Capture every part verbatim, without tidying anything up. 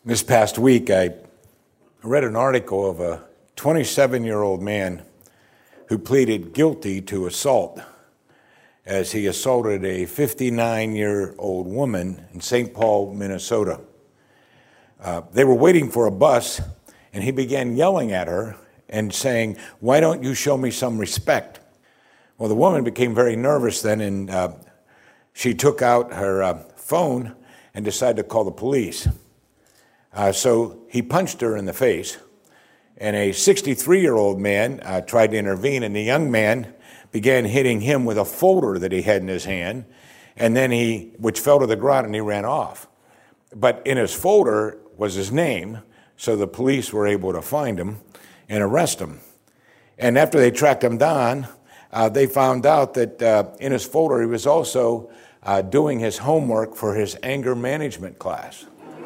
This past week, I read an article of a twenty-seven-year-old man who pleaded guilty to assault as he assaulted a fifty-nine-year-old woman in Saint Paul, Minnesota. Uh, they were waiting for a bus, and he began yelling at her and saying, "Why don't you show me some respect?" Well, the woman became very nervous then, and uh, she took out her uh, phone and decided to call the police. Uh, so he punched her in the face, and a sixty-three-year-old man uh, tried to intervene, and the young man began hitting him with a folder that he had in his hand, and then he, which fell to the ground, and he ran off. But in his folder was his name, so the police were able to find him and arrest him. And after they tracked him down, uh, they found out that uh, in his folder he was also uh, doing his homework for his anger management class.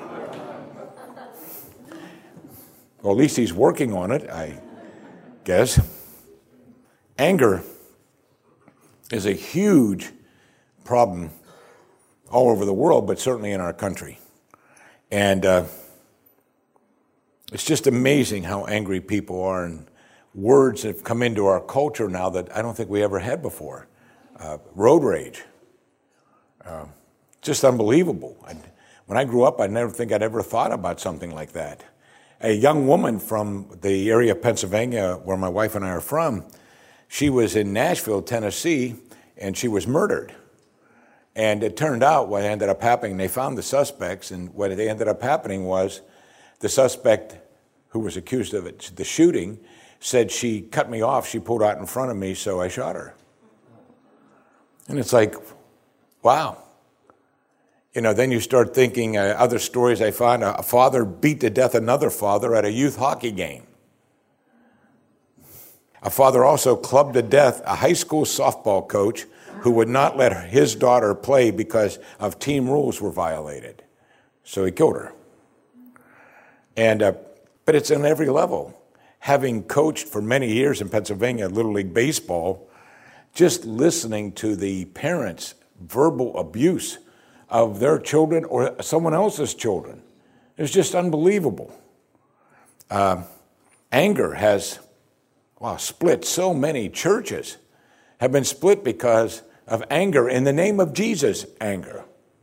Well, at least he's working on it, I guess. Anger is a huge problem all over the world, but certainly in our country. And uh, it's just amazing how angry people are, and words have come into our culture now that I don't think we ever had before. Uh, road rage. Uh, just unbelievable. I, when I grew up, I never think I'd ever thought about something like that. A young woman from the area of Pennsylvania where my wife and I are from, she was in Nashville, Tennessee, and she was murdered. And it turned out what ended up happening, they found the suspects, and what ended up happening was the suspect who was accused of it, the shooting, said she cut me off, she pulled out in front of me, so I shot her. And it's like, wow. You know, then you start thinking, uh, other stories I found, a father beat to death another father at a youth hockey game. A father also clubbed to death a high school softball coach who would not let his daughter play because of team rules were violated. So he killed her. And, uh, but it's on every level. Having coached for many years in Pennsylvania, Little League Baseball, just listening to the parents' verbal abuse of their children or someone else's children. It's just unbelievable. Uh, anger has wow, split so many churches, have been split because of anger in the name of Jesus, anger.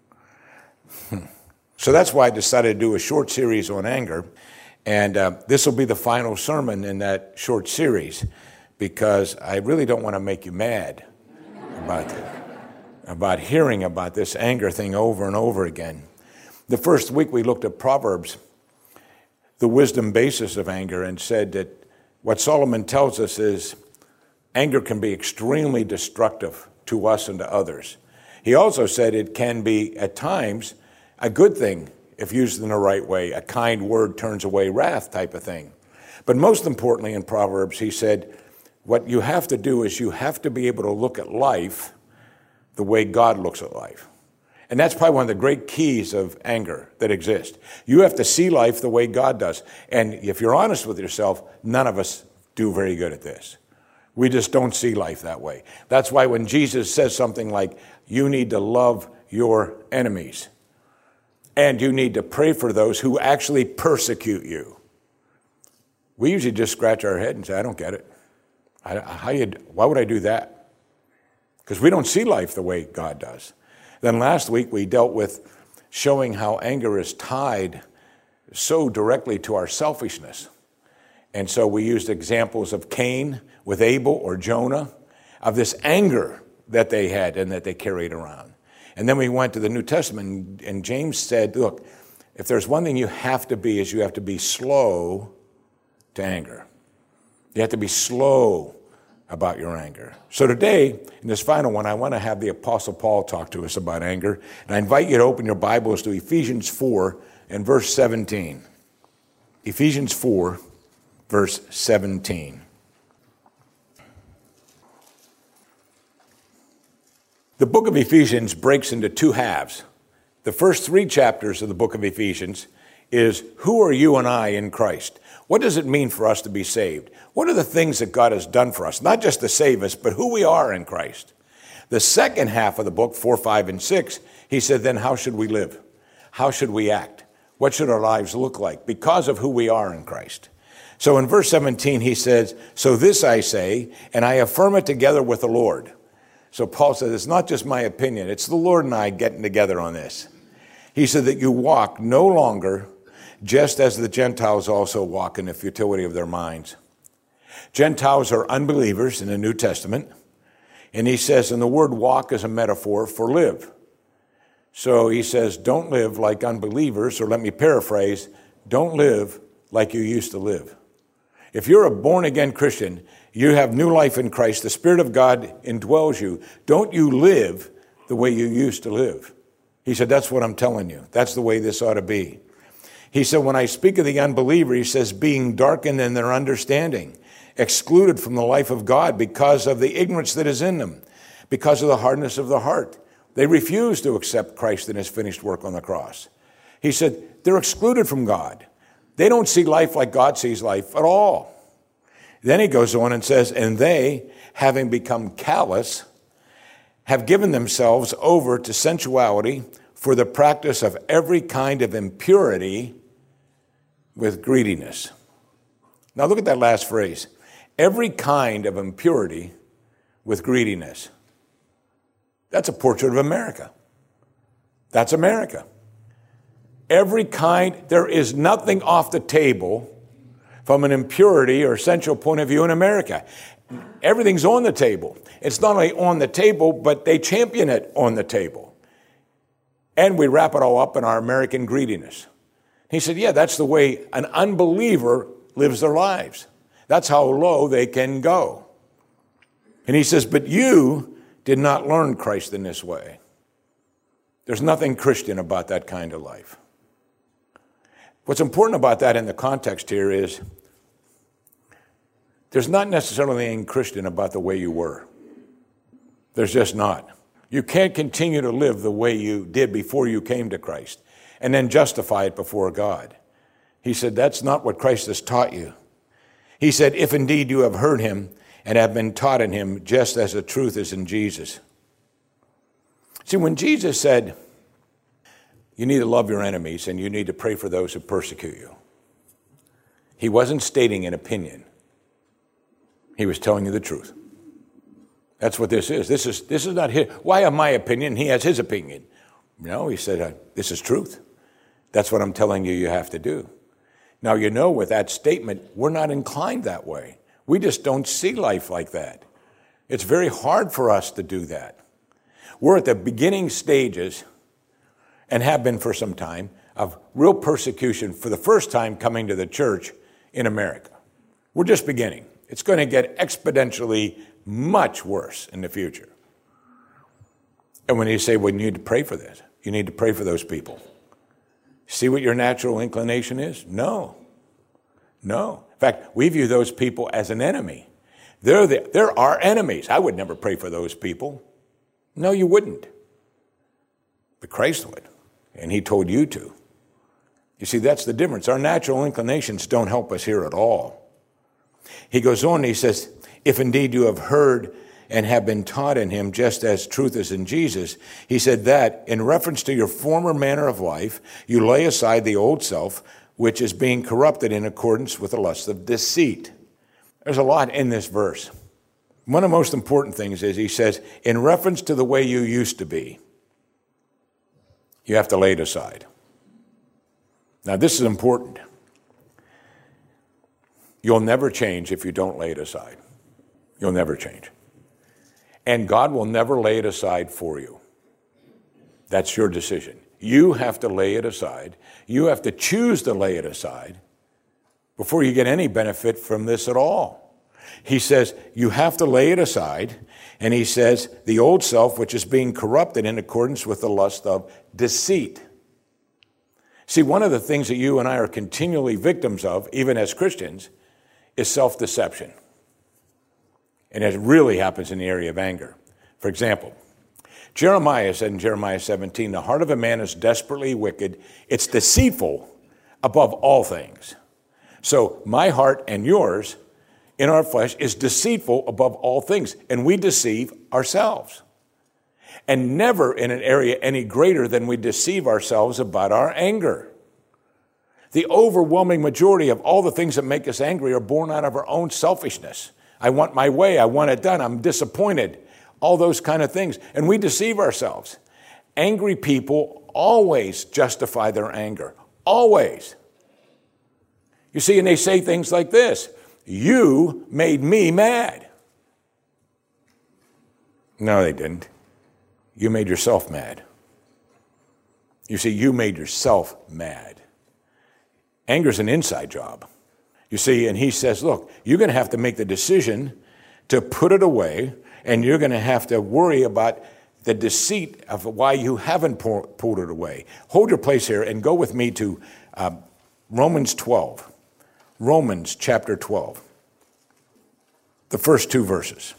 So that's why I decided to do a short series on anger, and uh, this will be the final sermon in that short series because I really don't want to make you mad about that. about hearing about this anger thing over and over again. The first week we looked at Proverbs, the wisdom basis of anger, and said that what Solomon tells us is anger can be extremely destructive to us and to others. He also said it can be, at times, a good thing if used in the right way. A kind word turns away wrath type of thing. But most importantly in Proverbs, he said, what you have to do is you have to be able to look at life the way God looks at life. And that's probably one of the great keys of anger that exist. You have to see life the way God does. And if you're honest with yourself, none of us do very good at this. We just don't see life that way. That's why when Jesus says something like, you need to love your enemies, and you need to pray for those who actually persecute you, we usually just scratch our head and say, I don't get it. I, how you, why would I do that? Because we don't see life the way God does. Then last week we dealt with showing how anger is tied so directly to our selfishness. And so we used examples of Cain with Abel or Jonah, of this anger that they had and that they carried around. And then we went to the New Testament, and James said, look, if there's one thing you have to be, is you have to be slow to anger. You have to be slow about your anger. So today, in this final one, I want to have the Apostle Paul talk to us about anger. And I invite you to open your Bibles to Ephesians four and verse seventeen. Ephesians four, verse seventeen. The book of Ephesians breaks into two halves. The first three chapters of the book of Ephesians is, who are you and I in Christ? What does it mean for us to be saved? What are the things that God has done for us? Not just to save us, but who we are in Christ. The second half of the book, four, five, and six, he said, then how should we live? How should we act? What should our lives look like? Because of who we are in Christ. So in verse seventeen, he says, so this I say, and I affirm it together with the Lord. So Paul says, it's not just my opinion. It's the Lord and I getting together on this. He said that you walk no longer just as the Gentiles also walk in the futility of their minds. Gentiles are unbelievers in the New Testament. And he says, and the word walk is a metaphor for live. So he says, don't live like unbelievers, or let me paraphrase, don't live like you used to live. If you're a born-again Christian, you have new life in Christ, the Spirit of God indwells you. Don't you live the way you used to live. He said, that's what I'm telling you. That's the way this ought to be. He said, when I speak of the unbeliever, he says, being darkened in their understanding, excluded from the life of God because of the ignorance that is in them, because of the hardness of the heart. They refuse to accept Christ and his finished work on the cross. He said, they're excluded from God. They don't see life like God sees life at all. Then he goes on and says, and they, having become callous, have given themselves over to sensuality for the practice of every kind of impurity with greediness. Now look at that last phrase. Every kind of impurity with greediness. That's a portrait of America. That's America. Every kind, there is nothing off the table from an impurity or sensual point of view in America. Everything's on the table. It's not only on the table, but they champion it on the table. And we wrap it all up in our American greediness. He said, yeah, that's the way an unbeliever lives their lives. That's how low they can go. And he says, but you did not learn Christ in this way. There's nothing Christian about that kind of life. What's important about that in the context here is there's not necessarily anything Christian about the way you were. There's just not. You can't continue to live the way you did before you came to Christ and then justify it before God. He said, that's not what Christ has taught you. He said, if indeed you have heard him and have been taught in him, just as the truth is in Jesus. See, when Jesus said, you need to love your enemies and you need to pray for those who persecute you, he wasn't stating an opinion. He was telling you the truth. That's what this is. This is this is not his. Why have my opinion? He has his opinion. No, he said, uh, this is truth. That's what I'm telling you you have to do. Now, you know, with that statement, we're not inclined that way. We just don't see life like that. It's very hard for us to do that. We're at the beginning stages, and have been for some time, of real persecution for the first time coming to the church in America. We're just beginning. It's going to get exponentially much worse in the future. And when you say, well, you need to pray for this, you need to pray for those people. See what your natural inclination is? No. No. In fact, we view those people as an enemy. They're, the, they're our enemies. I would never pray for those people. No, you wouldn't. But Christ would. And he told you to. You see, that's the difference. Our natural inclinations don't help us here at all. He goes on and he says, if indeed you have heard and have been taught in him, just as truth is in Jesus, he said that in reference to your former manner of life, you lay aside the old self, which is being corrupted in accordance with the lust of deceit. There's a lot in this verse. One of the most important things is he says, in reference to the way you used to be, you have to lay it aside. Now, this is important. You'll never change if you don't lay it aside. You'll never change. And God will never lay it aside for you. That's your decision. You have to lay it aside. You have to choose to lay it aside before you get any benefit from this at all. He says, you have to lay it aside. And he says, the old self, which is being corrupted in accordance with the lust of deceit. See, one of the things that you and I are continually victims of, even as Christians, is self-deception. And it really happens in the area of anger. For example, Jeremiah said in Jeremiah seventeen, the heart of a man is desperately wicked. It's deceitful above all things. So my heart and yours in our flesh is deceitful above all things. And we deceive ourselves. And never in an area any greater than we deceive ourselves about our anger. The overwhelming majority of all the things that make us angry are born out of our own selfishness. I want my way. I want it done. I'm disappointed. All those kind of things. And we deceive ourselves. Angry people always justify their anger. Always. You see, and they say things like this. You made me mad. No, they didn't. You made yourself mad. You see, you made yourself mad. Anger's an inside job. You see, and he says, look, you're going to have to make the decision to put it away, and you're going to have to worry about the deceit of why you haven't pulled it away. Hold your place here and go with me to uh, Romans twelve. Romans chapter twelve. The first two verses.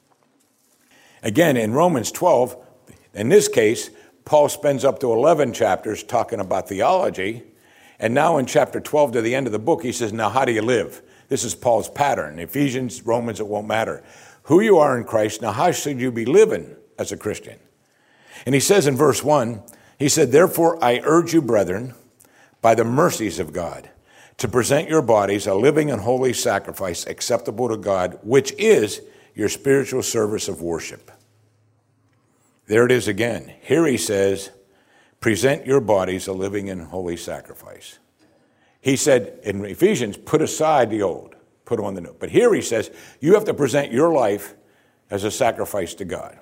Again, in Romans twelve, in this case, Paul spends up to eleven chapters talking about theology. And now in chapter twelve to the end of the book, he says, now how do you live? This is Paul's pattern. Ephesians, Romans, it won't matter. Who you are in Christ, now how should you be living as a Christian? And he says in verse one, he said, therefore I urge you, brethren, by the mercies of God, to present your bodies a living and holy sacrifice acceptable to God, which is your spiritual service of worship. There it is again. Here he says, present your bodies a living and holy sacrifice. He said in Ephesians, put aside the old, put on the new. But here he says, you have to present your life as a sacrifice to God.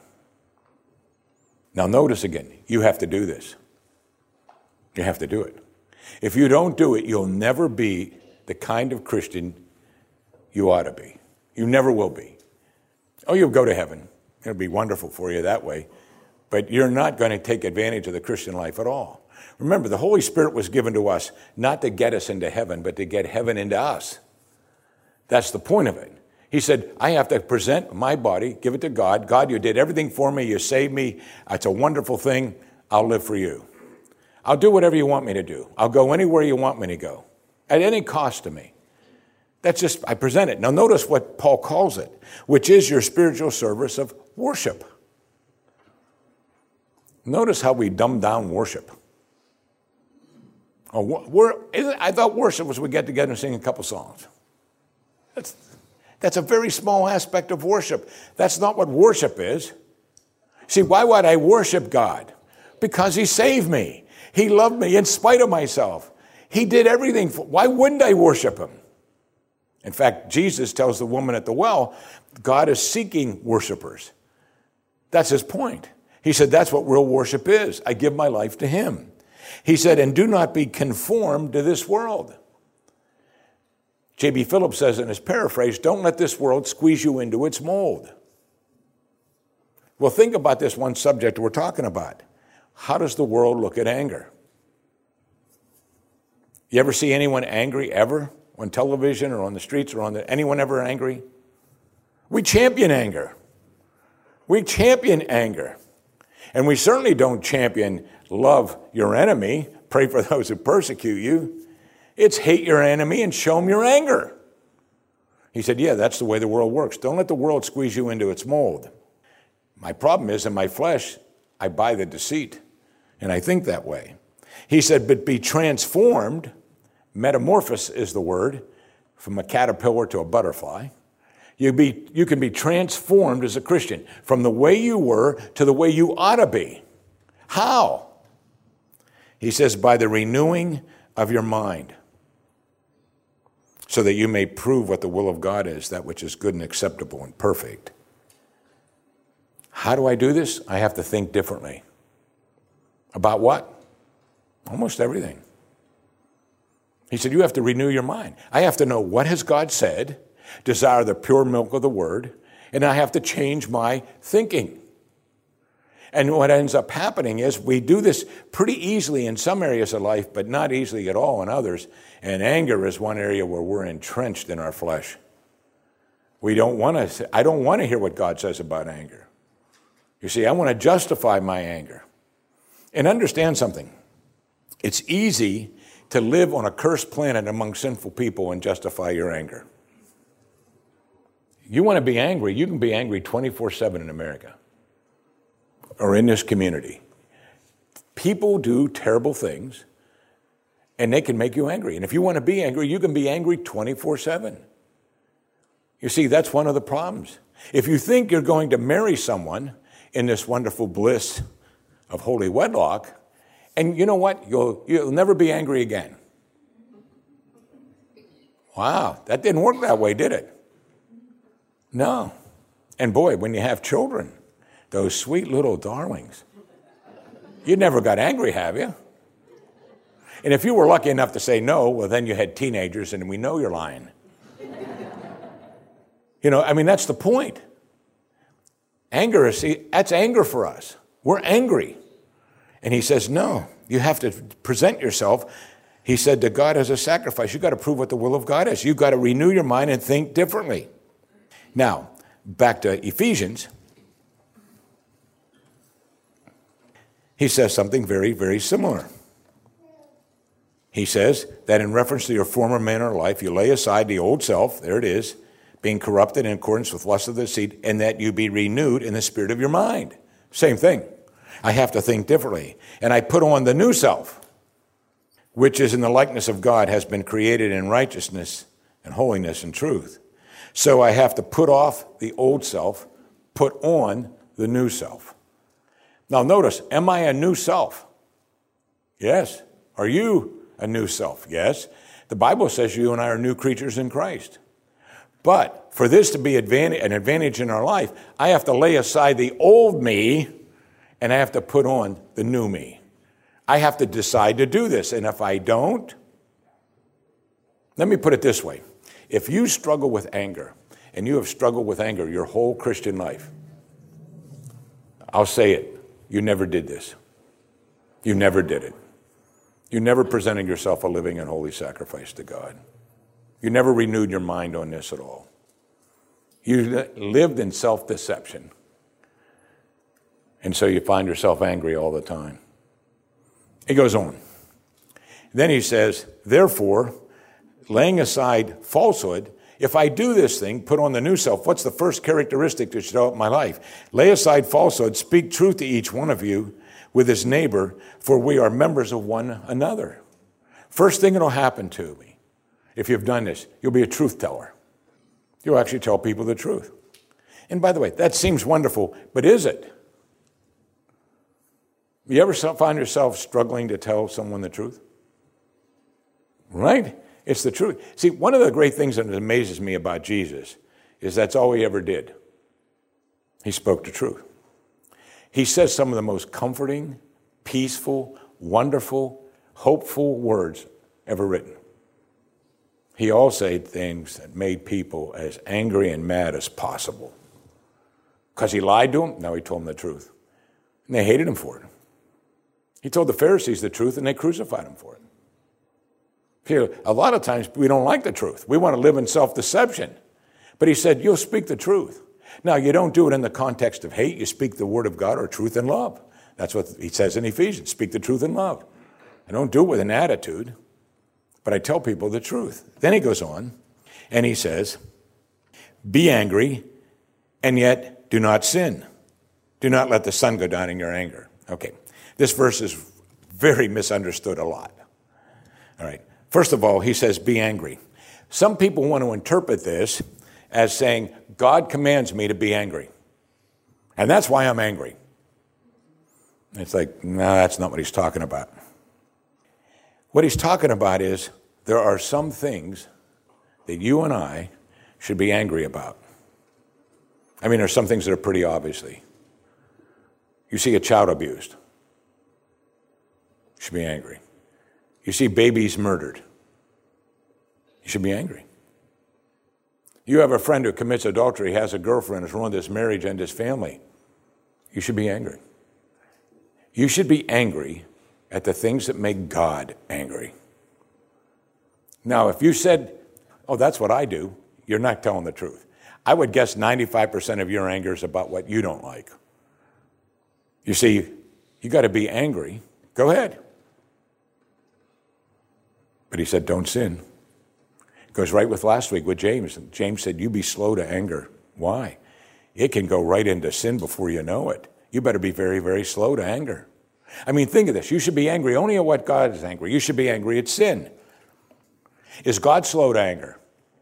Now notice again, you have to do this. You have to do it. If you don't do it, you'll never be the kind of Christian you ought to be. You never will be. Oh, you'll go to heaven. It'll be wonderful for you that way. But you're not going to take advantage of the Christian life at all. Remember, the Holy Spirit was given to us not to get us into heaven, but to get heaven into us. That's the point of it. He said, I have to present my body, give it to God. God, you did everything for me. You saved me. It's a wonderful thing. I'll live for you. I'll do whatever you want me to do. I'll go anywhere you want me to go, at any cost to me. That's just, I present it. Now notice what Paul calls it, which is your spiritual service of worship. Notice how we dumb down worship. Oh, we're, I thought worship was we get together and sing a couple songs. That's, that's a very small aspect of worship. That's not what worship is. See, why would I worship God? Because he saved me. He loved me in spite of myself. He did everything for, why wouldn't I worship him? In fact, Jesus tells the woman at the well, God is seeking worshipers. That's his point. He said, that's what real worship is. I give my life to him. He said, and do not be conformed to this world. J B Phillips says in his paraphrase, don't let this world squeeze you into its mold. Well, think about this one subject we're talking about. How does the world look at anger? You ever see anyone angry ever on television or on the streets or on the, anyone ever angry? We champion anger. We champion anger. And we certainly don't champion love your enemy, pray for those who persecute you. It's hate your enemy and show them your anger. He said, yeah, that's the way the world works. Don't let the world squeeze you into its mold. My problem is in my flesh, I buy the deceit, and I think that way. He said, but be transformed. Metamorphosis is the word, from a caterpillar to a butterfly. You, be, you can be transformed as a Christian from the way you were to the way you ought to be. How? He says, by the renewing of your mind, so that you may prove what the will of God is, that which is good and acceptable and perfect. How do I do this? I have to think differently. About what? Almost everything. He said, you have to renew your mind. I have to know what has God said, desire the pure milk of the word, and I have to change my thinking. And what ends up happening is we do this pretty easily in some areas of life, but not easily at all in others. And anger is one area where we're entrenched in our flesh. We don't want to, I don't want to hear what God says about anger. You see, I want to justify my anger. And understand something. It's easy to live on a cursed planet among sinful people and justify your anger. You want to be angry, you can be angry twenty-four seven in America or in this community. People do terrible things, And they can make you angry. And if you want to be angry, you can be angry twenty-four seven. You see, that's one of the problems. If you think you're going to marry someone in this wonderful bliss of holy wedlock, and you know what? You'll, you'll never be angry again. Wow, that didn't work that way, did it? No. And boy, when you have children, those sweet little darlings, you never got angry, have you? And if you were lucky enough to say no, well, then you had teenagers, and we know you're lying. You know, I mean, that's the point. Anger is, see, that's anger for us. We're angry. And he says, no, you have to present yourself, he said, to God as a sacrifice. You've got to prove what the will of God is. You've got to renew your mind and think differently. Now, back to Ephesians. He says something very, very similar. He says that in reference to your former manner of life, you lay aside the old self, there it is, being corrupted in accordance with lust of the deceit, and that you be renewed in the spirit of your mind. Same thing. I have to think differently. And I put on the new self, which is in the likeness of God, has been created in righteousness and holiness and truth. So I have to put off the old self, put on the new self. Now notice, am I a new self? Yes. Are you a new self? Yes. The Bible says you and I are new creatures in Christ. But for this to be an advantage in our life, I have to lay aside the old me and I have to put on the new me. I have to decide to do this. And if I don't, let me put it this way. If you struggle with anger, and you have struggled with anger your whole Christian life, I'll say it, you never did this. You never did it. You never presented yourself a living and holy sacrifice to God. You never renewed your mind on this at all. You lived in self-deception. And so you find yourself angry all the time. He goes on. Then he says, therefore, laying aside falsehood, if I do this thing, put on the new self, what's the first characteristic to show up in my life? Lay aside falsehood, speak truth to each one of you with his neighbor, for we are members of one another. First thing that'll happen to me, if you've done this, you'll be a truth teller. You'll actually tell people the truth. And by the way, that seems wonderful, but is it? You ever find yourself struggling to tell someone the truth? Right? It's the truth. See, one of the great things that amazes me about Jesus is that's all he ever did. He spoke the truth. He says some of the most comforting, peaceful, wonderful, hopeful words ever written. He also said things that made people as angry and mad as possible. Because he lied to them? No, he told them the truth. And they hated him for it. He told the Pharisees the truth, and they crucified him for it. See, a lot of times we don't like the truth. We want to live in self-deception. But he said, you'll speak the truth. Now, you don't do it in the context of hate. You speak the word of God or truth in love. That's what he says in Ephesians, speak the truth in love. I don't do it with an attitude, but I tell people the truth. Then he goes on, and he says, be angry, and yet do not sin. Do not let the sun go down in your anger. Okay, this verse is very misunderstood a lot. All right, first of all, he says, be angry. Some people want to interpret this as saying, God commands me to be angry. And that's why I'm angry. It's like, no, that's not what he's talking about. What he's talking about is there are some things that you and I should be angry about. I mean, there's some things that are pretty obviously. You see a child abused. You should be angry. You see babies murdered. You should be angry. You have a friend who commits adultery, has a girlfriend, has ruined his marriage and his family. You should be angry. You should be angry at the things that make God angry. Now, if you said, oh, that's what I do, you're not telling the truth. I would guess ninety-five percent of your anger is about what you don't like. You see, you got to be angry. Go ahead. But he said, don't sin. It goes right with last week with James. James said, you be slow to anger. Why? It can go right into sin before you know it. You better be very, very slow to anger. I mean, think of this. You should be angry only at what God is angry. You should be angry at sin. Is God slow to anger?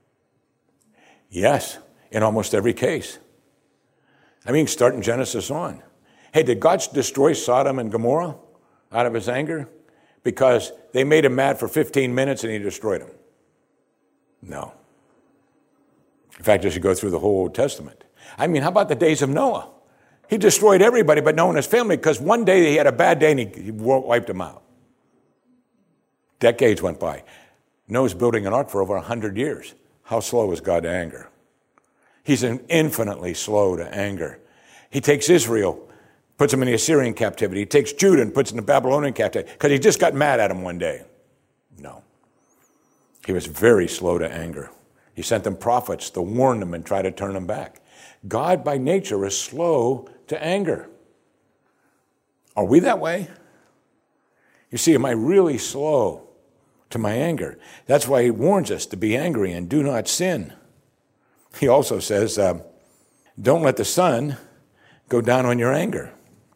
Yes, in almost every case. I mean, start in Genesis on. Hey, did God destroy Sodom and Gomorrah out of his anger? Because they made him mad for fifteen minutes and he destroyed them. No. In fact, you should go through the whole Old Testament. I mean, how about the days of Noah? He destroyed everybody but Noah and his family because one day he had a bad day and he, he wiped them out. Decades went by. Noah's building an ark for over one hundred years. How slow is God to anger? He's infinitely slow to anger. He takes Israel, puts them in the Assyrian captivity. He takes Judah and puts them in the Babylonian captivity because he just got mad at them one day. No. He was very slow to anger. He sent them prophets to warn them and try to turn them back. God by nature is slow to anger. Are we that way? You see, am I really slow to my anger? That's why he warns us to be angry and do not sin. He also says, uh, don't let the sun go down on your anger.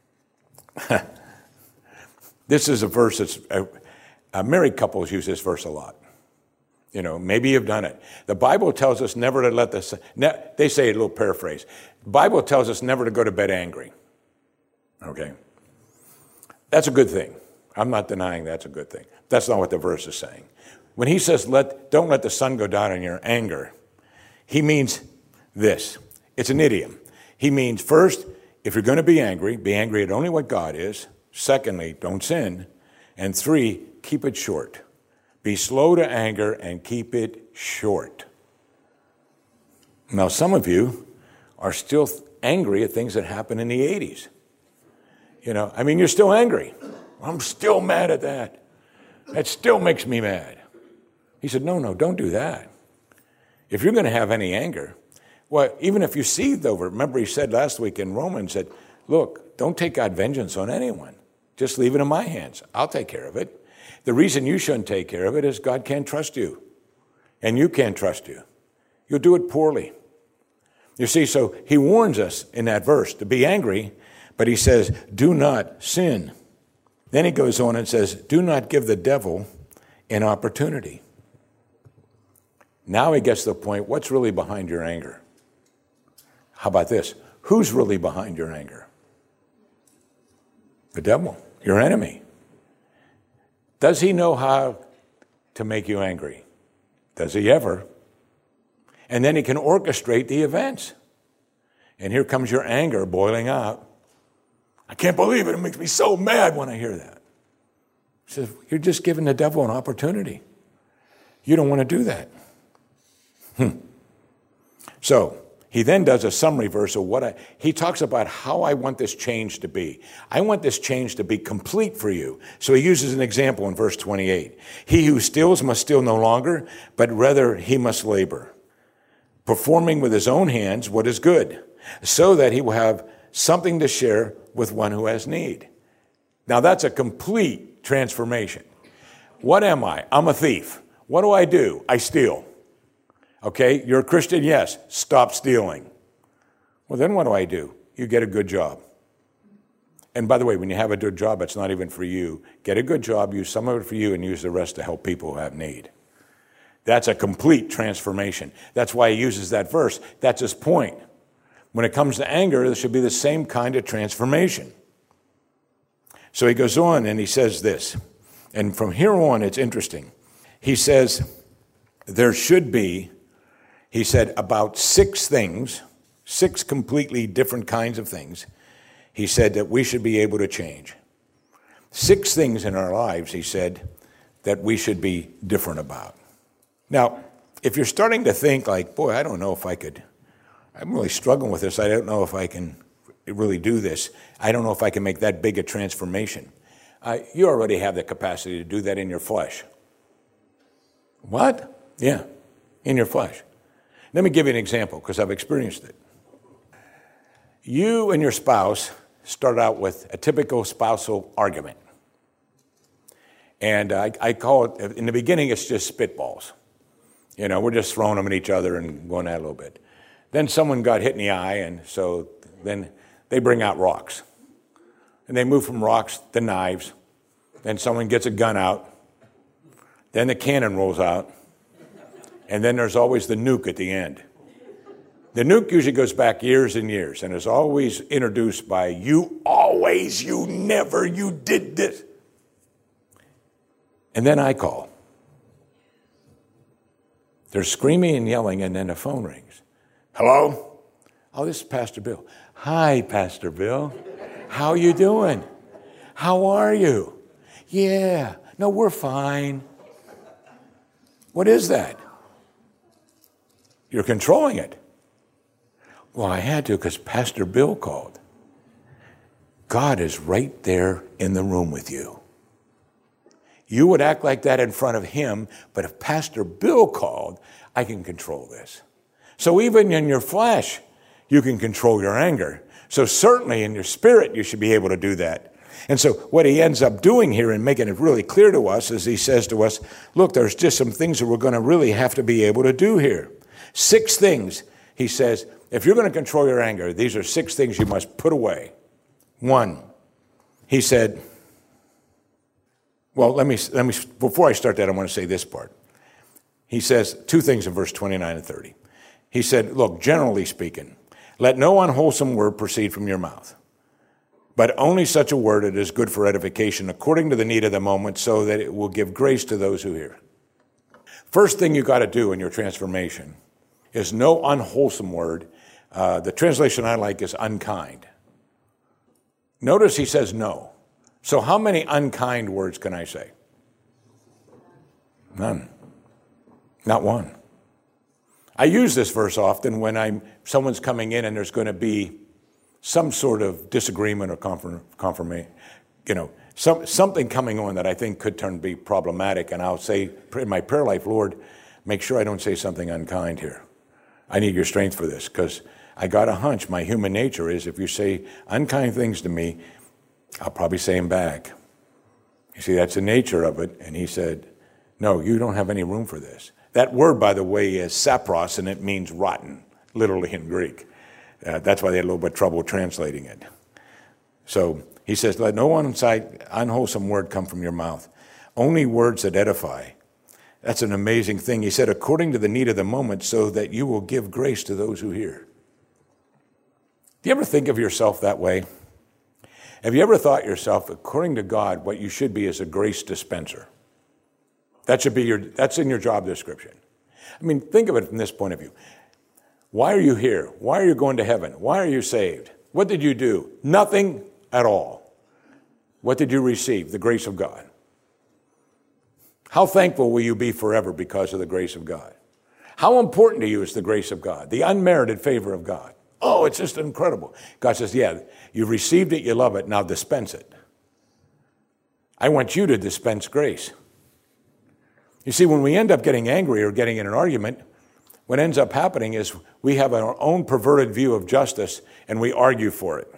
This is a verse that's, uh, uh, married couples use this verse a lot. You know, maybe you've done it. The Bible tells us never to let the sun, ne- they say a little paraphrase. The Bible tells us never to go to bed angry. Okay? That's a good thing. I'm not denying that's a good thing. That's not what the verse is saying. When he says, "Let don't let the sun go down in your anger," he means this. It's an idiom. He means, first, if you're going to be angry, be angry at only what God is. Secondly, don't sin. And three, keep it short. Be slow to anger and keep it short. Now, some of you are still angry at things that happened in the eighties. You know, I mean, you're still angry. I'm still mad at that. That still makes me mad. He said, no, no, don't do that. If you're going to have any anger, well, even if you seethed over it, remember he said last week in Romans, said, look, don't take out vengeance on anyone. Just leave it in my hands. I'll take care of it. The reason you shouldn't take care of it is God can't trust you. And you can't trust you. You'll do it poorly. You see, so he warns us in that verse to be angry, but he says, do not sin. Then he goes on and says, do not give the devil an opportunity. Now he gets to the point, what's really behind your anger? How about this? Who's really behind your anger? The devil, your enemy. Does he know how to make you angry? Does he ever? And then he can orchestrate the events. And here comes your anger boiling out. I can't believe it. It makes me so mad when I hear that. He says, you're just giving the devil an opportunity. You don't want to do that. Hmm. So he then does a summary verse of what I, he talks about how I want this change to be. I want this change to be complete for you. So he uses an example in verse twenty-eight. He who steals must steal no longer, but rather he must labor, performing with his own hands what is good, so that he will have something to share with one who has need. Now that's a complete transformation. What am I? I'm a thief. What do I do? I steal. Okay, you're a Christian? Yes. Stop stealing. Well, then what do I do? You get a good job. And by the way, when you have a good job, it's not even for you. Get a good job, use some of it for you, and use the rest to help people who have need. That's a complete transformation. That's why he uses that verse. That's his point. When it comes to anger, there should be the same kind of transformation. So he goes on and he says this. And from here on, it's interesting. He says, there should be, he said, about six things, six completely different kinds of things, he said that we should be able to change. Six things in our lives, he said, that we should be different about. Now, if you're starting to think like, boy, I don't know if I could, I'm really struggling with this, I don't know if I can really do this, I don't know if I can make that big a transformation. Uh, you already have the capacity to do that in your flesh. What? Yeah, in your flesh. Let me give you an example, because I've experienced it. You and your spouse start out with a typical spousal argument. And I, I call it, in the beginning, it's just spitballs. You know, we're just throwing them at each other and going at it a little bit. Then someone got hit in the eye, and so then they bring out rocks. And they move from rocks to knives. Then someone gets a gun out. Then the cannon rolls out. And then there's always the nuke at the end. The nuke usually goes back years and years and is always introduced by, you always, you never, you did this. And then I call. They're screaming and yelling, and then the phone rings. Hello? Oh, this is Pastor Bill. Hi, Pastor Bill. How you doing? How are you? Yeah. No, we're fine. What is that? You're controlling it. Well, I had to because Pastor Bill called. God is right there in the room with you. You would act like that in front of him, but if Pastor Bill called, I can control this. So even in your flesh, you can control your anger. So certainly in your spirit, you should be able to do that. And so what he ends up doing here and making it really clear to us is he says to us, look, there's just some things that we're going to really have to be able to do here. Six things, he says, if you're going to control your anger, these are six things you must put away. One, he said, well, let me, let me, before I start that, I want to say this part. He says two things in verse twenty-nine and thirty. He said, look, generally speaking, let no unwholesome word proceed from your mouth, but only such a word that is good for edification according to the need of the moment, so that it will give grace to those who hear. First thing you got to do in your transformation is no unwholesome word. Uh, the translation I like is unkind. Notice he says no. So how many unkind words can I say? None. Not one. I use this verse often when I'm someone's coming in and there's going to be some sort of disagreement or confirm, confirmation, you know, some, something coming on that I think could turn be problematic. And I'll say in my prayer life, Lord, make sure I don't say something unkind here. I need your strength for this because I got a hunch. My human nature is if you say unkind things to me, I'll probably say them back. You see, that's the nature of it. And he said, no, you don't have any room for this. That word, by the way, is sapros, and it means rotten, literally in Greek. Uh, that's why they had a little bit of trouble translating it. So he says, let no unwholesome word come from your mouth. Only words that edify. That's an amazing thing. He said, according to the need of the moment, so that you will give grace to those who hear. Do you ever think of yourself that way? Have you ever thought yourself, according to God, what you should be is a grace dispenser? That should be your, that's in your job description. I mean, think of it from this point of view. Why are you here? Why are you going to heaven? Why are you saved? What did you do? Nothing at all. What did you receive? The grace of God. How thankful will you be forever because of the grace of God? How important to you is the grace of God, the unmerited favor of God? Oh, it's just incredible. God says, yeah, you've received it, you love it, now dispense it. I want you to dispense grace. You see, when we end up getting angry or getting in an argument, what ends up happening is we have our own perverted view of justice and we argue for it.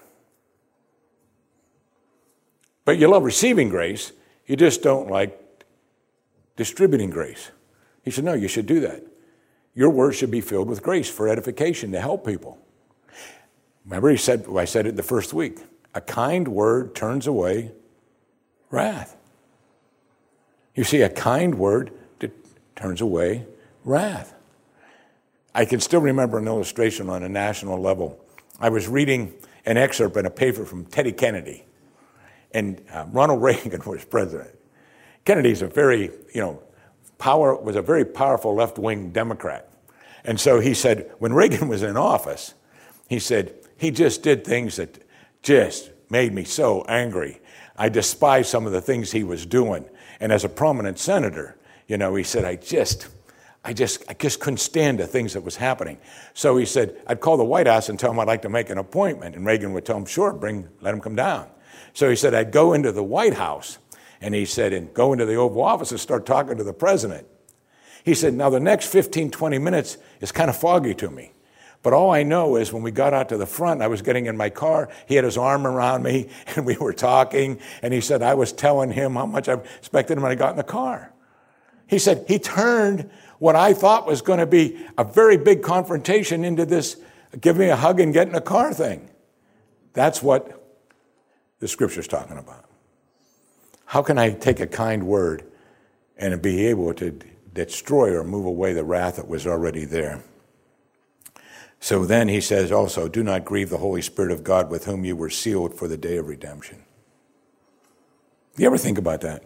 But you love receiving grace, you just don't like distributing grace. He said, no, you should do that. Your words should be filled with grace for edification to help people. Remember, he said, I said it the first week, a kind word turns away wrath. You see, a kind word turns away wrath. I can still remember an illustration on a national level. I was reading an excerpt in a paper from Teddy Kennedy, and uh, Ronald Reagan was president. Kennedy's a very, you know, power was a very powerful left-wing Democrat. And so he said, when Reagan was in office, he said, he just did things that just made me so angry. I despised some of the things he was doing. And as a prominent senator, you know, he said, I just, I just, I just couldn't stand the things that was happening. So he said, I'd call the White House and tell him I'd like to make an appointment. And Reagan would tell him, sure, bring, let him come down. So he said, I'd go into the White House. And he said, and go into the Oval Office and start talking to the president. He said, now the next fifteen, twenty minutes is kind of foggy to me. But all I know is when we got out to the front, I was getting in my car, he had his arm around me, and we were talking, and he said, I was telling him how much I expected him when I got in the car. He said, he turned what I thought was going to be a very big confrontation into this, give me a hug and get in a car thing. That's what the Scripture's talking about. How can I take a kind word and be able to destroy or move away the wrath that was already there? So then he says also, do not grieve the Holy Spirit of God with whom you were sealed for the day of redemption. Do you ever think about that?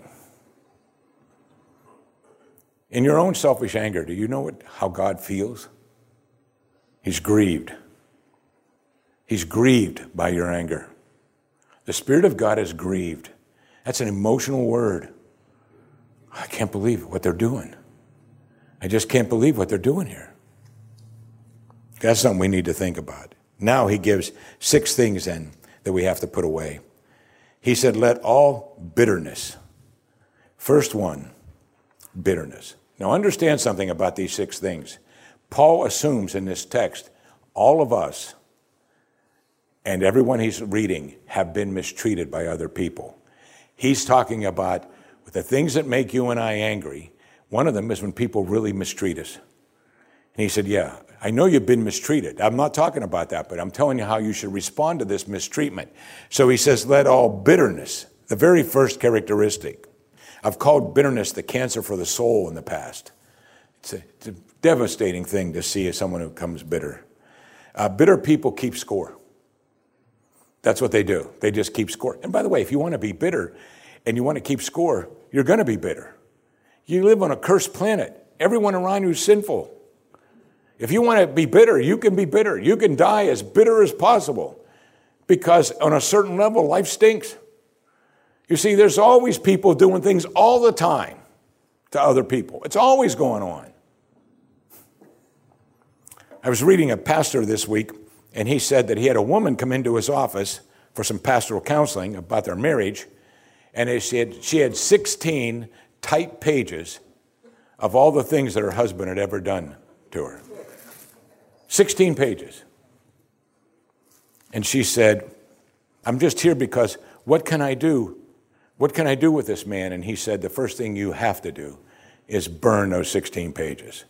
In your own selfish anger, do you know what, how God feels? He's grieved. He's grieved by your anger. The Spirit of God is grieved. That's an emotional word. I can't believe what they're doing. I just can't believe what they're doing here. That's something we need to think about. Now he gives six things then that we have to put away. He said, let all bitterness. First one, bitterness. Now understand something about these six things. Paul assumes in this text, all of us and everyone he's reading have been mistreated by other people. He's talking about the things that make you and I angry. One of them is when people really mistreat us. And he said, yeah, I know you've been mistreated. I'm not talking about that, but I'm telling you how you should respond to this mistreatment. So he says, let all bitterness, the very first characteristic. I've called bitterness the cancer for the soul in the past. It's a, it's a devastating thing to see as someone who becomes bitter. Uh, bitter people keep score. That's what they do. They just keep score. And by the way, if you want to be bitter and you want to keep score, you're going to be bitter. You live on a cursed planet. Everyone around you is sinful. If you want to be bitter, you can be bitter. You can die as bitter as possible because on a certain level, life stinks. You see, there's always people doing things all the time to other people. It's always going on. I was reading a pastor this week, and he said that he had a woman come into his office for some pastoral counseling about their marriage, and she had, she had sixteen typed pages of all the things that her husband had ever done to her. sixteen pages. And she said, I'm just here because what can I do? What can I do with this man? And he said, the first thing you have to do is burn those sixteen pages.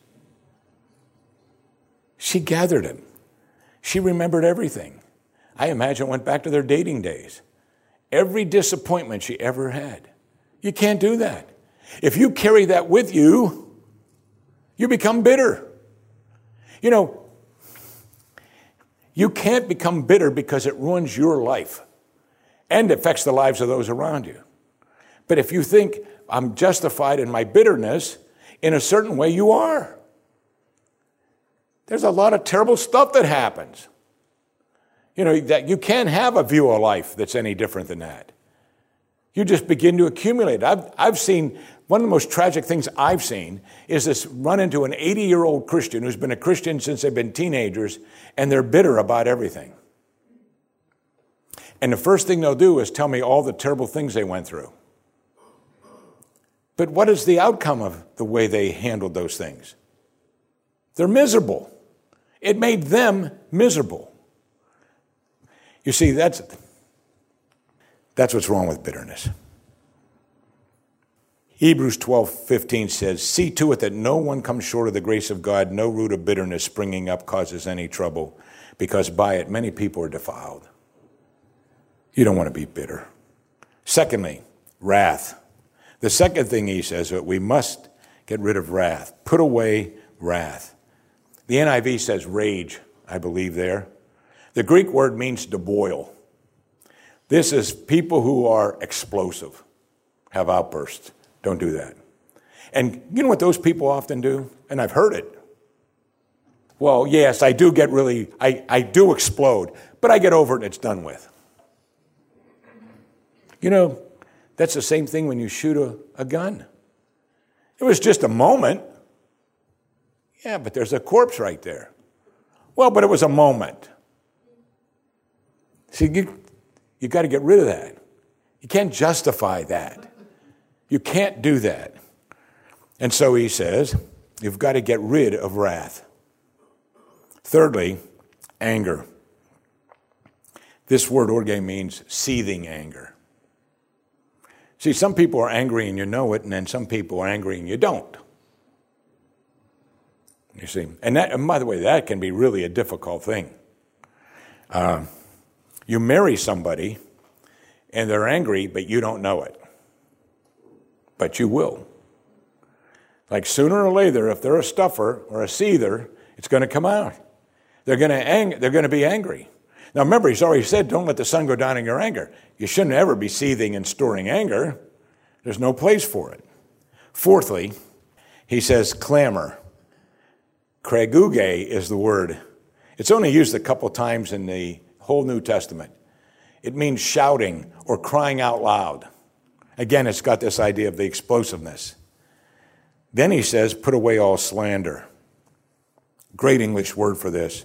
She gathered him. She remembered everything. I imagine it went back to their dating days. Every disappointment she ever had. You can't do that. If you carry that with you, you become bitter. You know, you can't become bitter because it ruins your life and affects the lives of those around you. But if you think, I'm justified in my bitterness, in a certain way you are. There's a lot of terrible stuff that happens. You know, that you can't have a view of life that's any different than that. You just begin to accumulate. I've, I've seen, one of the most tragic things I've seen is this run into an eighty-year-old Christian who's been a Christian since they've been teenagers, and they're bitter about everything. And the first thing they'll do is tell me all the terrible things they went through. But what is the outcome of the way they handled those things? They're miserable. It made them miserable. You see, that's, that's what's wrong with bitterness. Hebrews twelve fifteen says, see to it that no one comes short of the grace of God, no root of bitterness springing up causes any trouble, because by it many people are defiled. You don't want to be bitter. Secondly, wrath. The second thing he says that we must get rid of wrath. Put away wrath. The N I V says rage, I believe there. The Greek word means to boil. This is people who are explosive, have outbursts. Don't do that. And you know what those people often do? And I've heard it. Well, yes, I do get really, I, I do explode, but I get over it and it's done with. You know, that's the same thing when you shoot a, a gun. It was just a moment. Yeah, but there's a corpse right there. Well, but it was a moment. See, you, you got to get rid of that. You can't justify that. You can't do that. And so he says, you've got to get rid of wrath. Thirdly, anger. This word orge means seething anger. See, some people are angry and you know it, and then some people are angry and you don't. You see, and that, and by the way, that can be really a difficult thing. Uh, you marry somebody, and they're angry, but you don't know it. But you will. Like sooner or later, if they're a stuffer or a seether, it's going to come out. They're going to ang- they're going to be angry. Now remember, he's already said, don't let the sun go down in your anger. You shouldn't ever be seething and storing anger. There's no place for it. Fourthly, he says clamor. Kraguge is the word. It's only used a couple times in the whole New Testament. It means shouting or crying out loud. Again, it's got this idea of the explosiveness. Then he says, put away all slander. Great English word for this.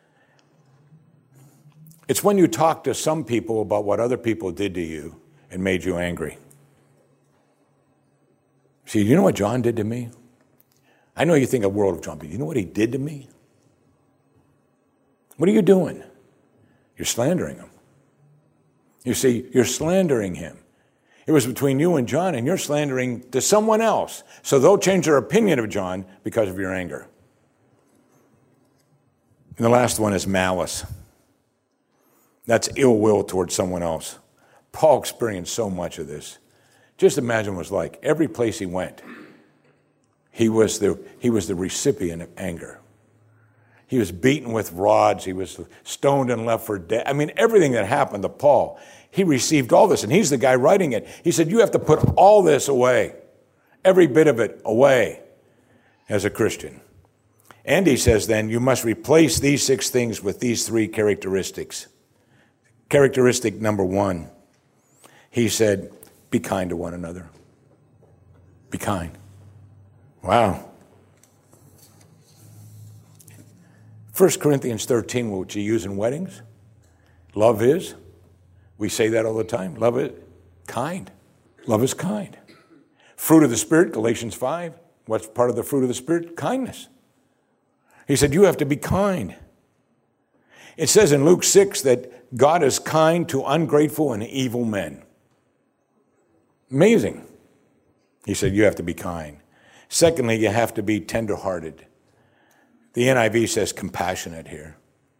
It's when you talk to some people about what other people did to you and made you angry. See, you know what John did to me? I know you think a world of John, but you know what he did to me? What are you doing? You're slandering him. You see, you're slandering him. It was between you and John, and you're slandering to someone else. So they'll change their opinion of John because of your anger. And the last one is malice. That's ill will towards someone else. Paul experienced so much of this. Just imagine what it was like. Every place he went, he was the, he was the recipient of anger. He was beaten with rods. He was stoned and left for dead. I mean, everything that happened to Paul, he received all this. And he's the guy writing it. He said, you have to put all this away, every bit of it away as a Christian. And he says then, you must replace these six things with these three characteristics. Characteristic number one, he said, be kind to one another. Be kind. Wow. First Corinthians thirteen, which you use in weddings, love is, we say that all the time, love is kind. Love is kind. Fruit of the Spirit, Galatians five, what's part of the fruit of the Spirit? Kindness. He said, you have to be kind. It says in Luke six that God is kind to ungrateful and evil men. Amazing. He said, you have to be kind. Secondly, you have to be tenderhearted. The N I V says compassionate here.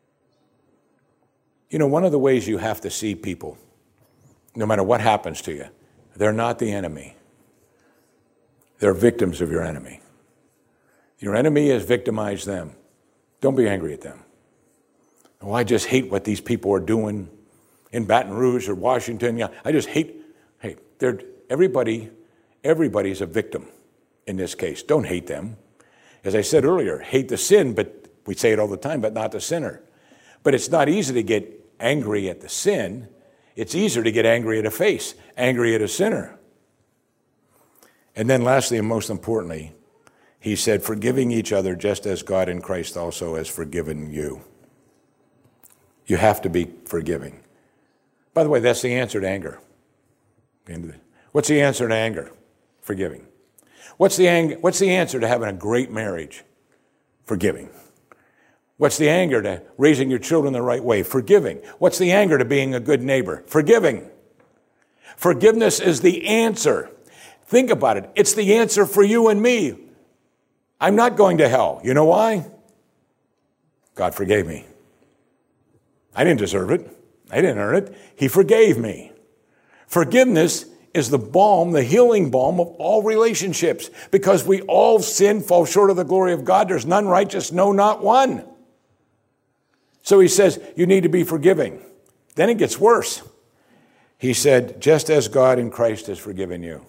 You know, one of the ways you have to see people, no matter what happens to you, they're not the enemy. They're victims of your enemy. Your enemy has victimized them. Don't be angry at them. Oh, I just hate what these people are doing in Baton Rouge or Washington. Yeah, I just hate, hey, they're, everybody, everybody's a victim in this case. Don't hate them. As I said earlier, hate the sin, but we say it all the time, but not the sinner. But it's not easy to get angry at the sin. It's easier to get angry at a face, angry at a sinner. And then lastly, and most importantly, he said, forgiving each other just as God in Christ also has forgiven you. You have to be forgiving. By the way, that's the answer to anger. What's the answer to anger? Forgiving. What's the, ang- what's the answer to having a great marriage? Forgiving. What's the anger to raising your children the right way? Forgiving. What's the anger to being a good neighbor? Forgiving. Forgiveness is the answer. Think about it. It's the answer for you and me. I'm not going to hell. You know why? God forgave me. I didn't deserve it. I didn't earn it. He forgave me. Forgiveness is the balm, the healing balm of all relationships, because we all sin, fall short of the glory of God. There's none righteous, no, not one. So he says, you need to be forgiving. Then it gets worse. He said, just as God in Christ has forgiven you.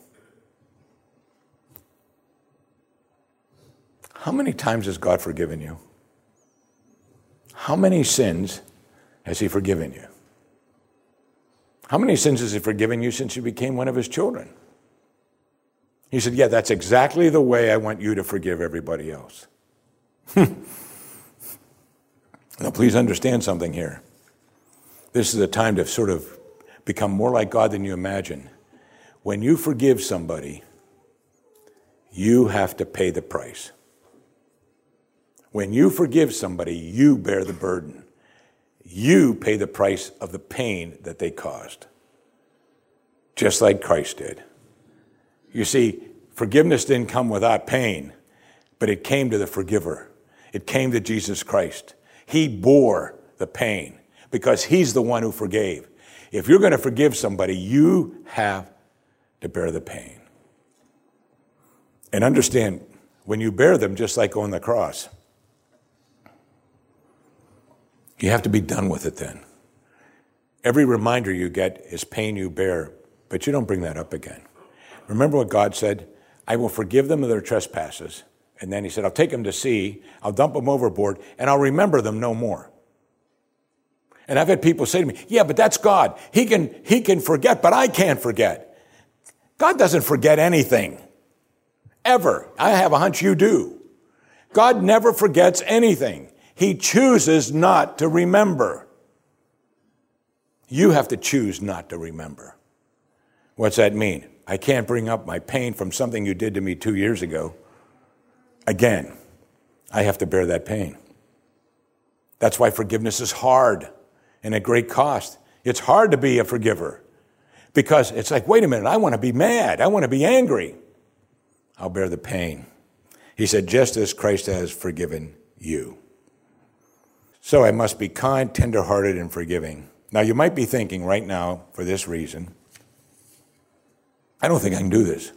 How many times has God forgiven you? How many sins has he forgiven you? How many sins has he forgiven you since you became one of his children? He said, yeah, that's exactly the way I want you to forgive everybody else. Now, please understand something here. This is a time to sort of become more like God than you imagine. When you forgive somebody, you have to pay the price. When you forgive somebody, you bear the burden. You pay the price of the pain that they caused, just like Christ did. You see, forgiveness didn't come without pain, but it came to the forgiver. It came to Jesus Christ. He bore the pain because he's the one who forgave. if you're going to forgive somebody, you have to bear the pain. And understand, when you bear them, just like on the cross, you have to be done with it then. Every reminder you get is pain you bear, but you don't bring that up again. Remember what God said? I will forgive them of their trespasses. And then he said, I'll take them to sea, I'll dump them overboard, and I'll remember them no more. And I've had people say to me, yeah, but that's God. He can, he can forget, but I can't forget. God doesn't forget anything. Ever. I have a hunch you do. God never forgets anything. He chooses not to remember. You have to choose not to remember. What's that mean? I can't bring up my pain from something you did to me two years ago. Again, I have to bear that pain. That's why forgiveness is hard and at great cost. It's hard to be a forgiver because it's like, wait a minute, I want to be mad. I want to be angry. I'll bear the pain. He said, just as Christ has forgiven you. So I must be kind, tender-hearted, and forgiving. Now, you might be thinking right now, for this reason, I don't think I can do this.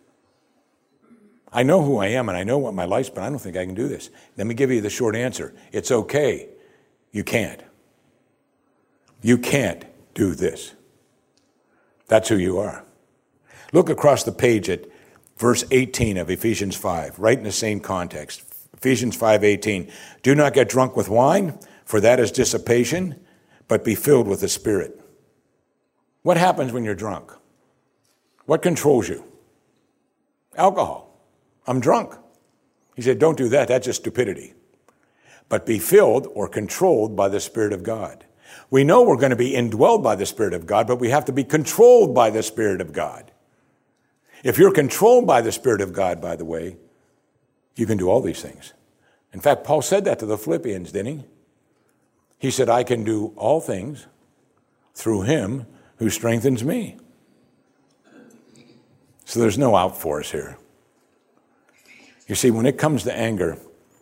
I know who I am and I know what my life's been. I don't think I can do this. Let me give you the short answer. It's okay. You can't. You can't do this. That's who you are. Look across the page at verse eighteen of Ephesians five, right in the same context. Ephesians five eighteen. Do not get drunk with wine, for that is dissipation, but be filled with the Spirit. What happens when you're drunk? What controls you? Alcohol. I'm drunk. He said, don't do that. That's just stupidity. But be filled or controlled by the Spirit of God. We know we're going to be indwelled by the Spirit of God, but we have to be controlled by the Spirit of God. If you're controlled by the Spirit of God, by the way, you can do all these things. In fact, Paul said that to the Philippians, didn't he? He said, I can do all things through him who strengthens me. So there's no out for us here. You see, when it comes to anger,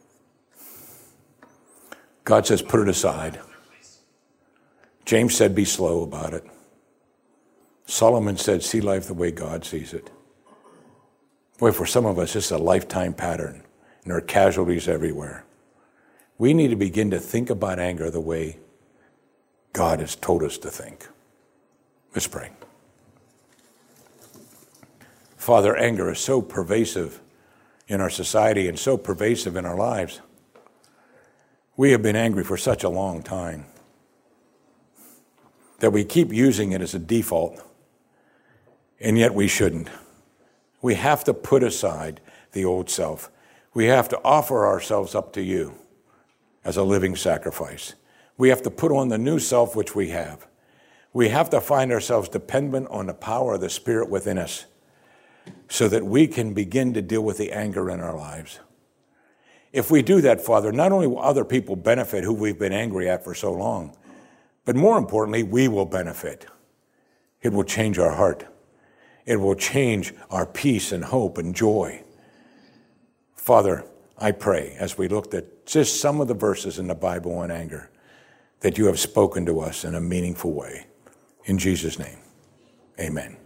God says, put it aside. James said, be slow about it. Solomon said, see life the way God sees it. Boy, for some of us, it's a lifetime pattern, and there are casualties everywhere. We need to begin to think about anger the way God has told us to think. Let's pray. Father, anger is so pervasive in our society and so pervasive in our lives. We have been angry for such a long time that we keep using it as a default, and yet we shouldn't. We have to put aside the old self. We have to offer ourselves up to you as a living sacrifice. We have to put on the new self which we have. We have to find ourselves dependent on the power of the Spirit within us so that we can begin to deal with the anger in our lives. If we do that, Father, not only will other people benefit who we've been angry at for so long, but more importantly, we will benefit. It will change our heart. It will change our peace and hope and joy. Father, I pray as we looked at just some of the verses in the Bible on anger that you have spoken to us in a meaningful way. In Jesus' name, amen.